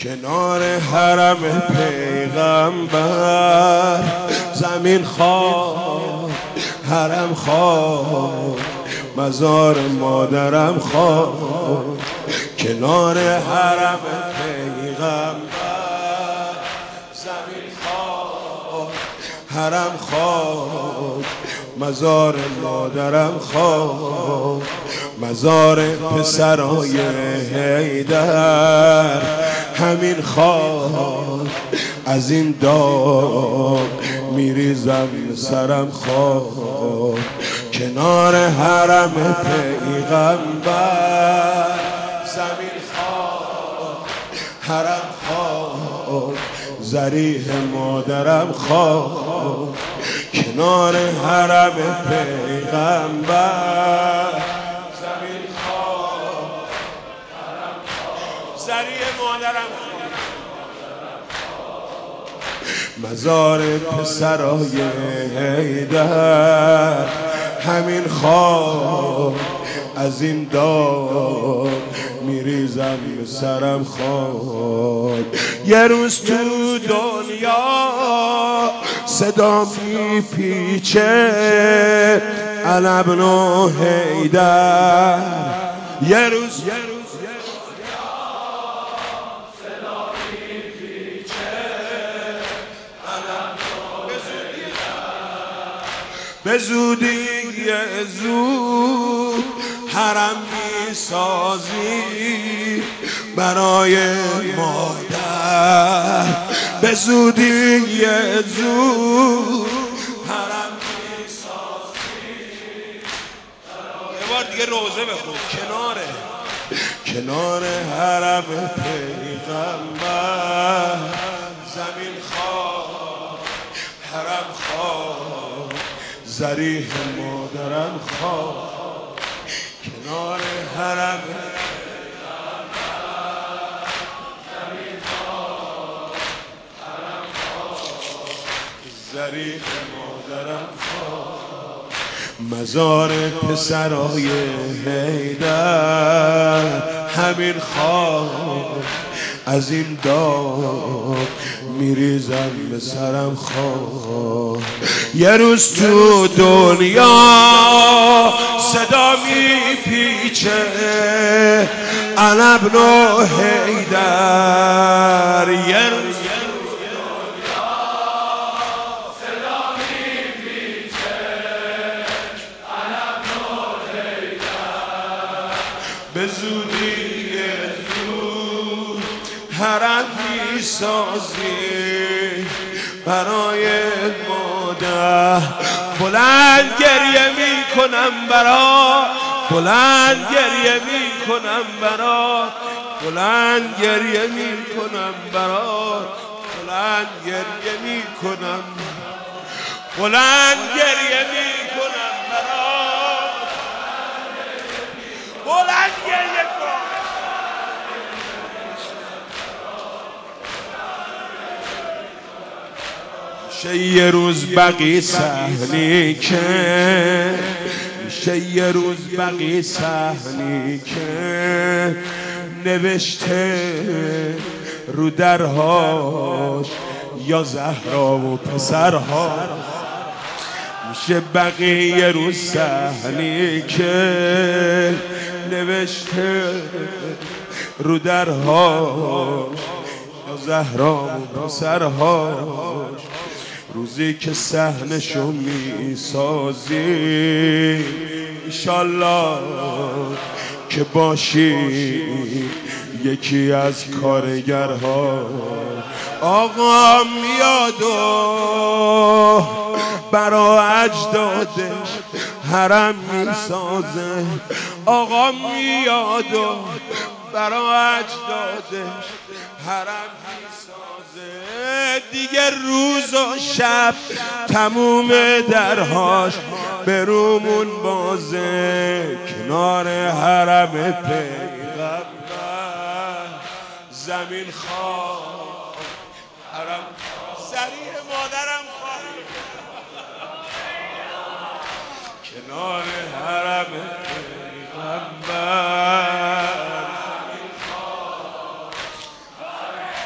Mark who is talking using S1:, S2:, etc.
S1: کنار حرم پیغمبر، زمین خاک حرم خاک، مزار مادرم خاک. کنار حرم پیغمبر، زمین خاک حرم خاک، مزار مادرم خاک. مزار پسرای حیدر همین خاک، از این داغ میریزم سرم خاک. کنار حرم پیغمبر، زمین خاک حرم خاک، ضریح مادرم خاک. کنار حرم پیغمبر، زمین خاک حرم خاک، ضریح مادرم خاک. مزار پسرای حیدر همین خاک، از این داغ میریزم سرم خاک. یه روز تو دنیا صدا میپیچه ابن حیدر. یه روز به زودی زود حرم میسازی برای مادر. به زودی زود حرم میسازی. یه بار دیگه روزه بخون. کنار حرم پیغمبر، زمین خاک حرم خاک، ضریح مادرم خاک. کنار حرم زمین خاک حرم خاک، ضریح مادرم خاک. مزار پسرای حیدر همین خاک، از این داغ میریزم به سرم خاک. یه روز تو دنیا صدا میپیچه ابن حیدر. یه روز صدا میپیچه ابن حیدر. به زودی زود حرم میسازی برای مادر. بلند گریه میکنم برات، بلند گریه میکنم برات، بلند گریه میکنم برات، بلند گریه میکنم، بلند گریه میکنم برات، بلند گریه کن. یه روز بقی صحنی که، میشه یه روز بقی صحنی که نوشته رو درهاش یا زهرا و پسرها. میشه بقی یه روز صحنی که نوشته رو درهاش یا زهرا و پسرهاش. روزی که صحنشو میسازی انشالله که باشی یکی از کارگرها. آقا میاد و برا اجدادش حرم میسازه. آقا میاد و برا اجدادش حرم میسازه. دیگه روز و شب تموم درهاش برومون بازه. کنار حرم پیغمبر، زمین خاک حرم، ضریح مادرم خاک. کنار حرم پیغمبر، زمین خاک